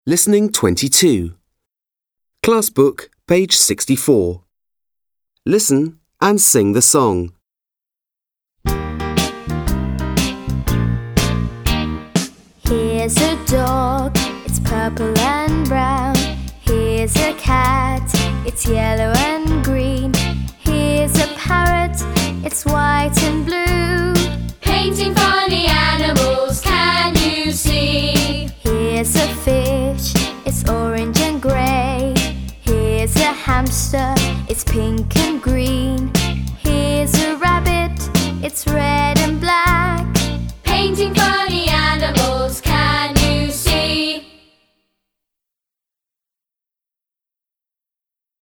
Listening 22. Class book, page 64. Listen and sing the song. Here's a dog, it's purple and brown. Here's a cat, it's yellow and green. Here's a parrot, it's white and blue.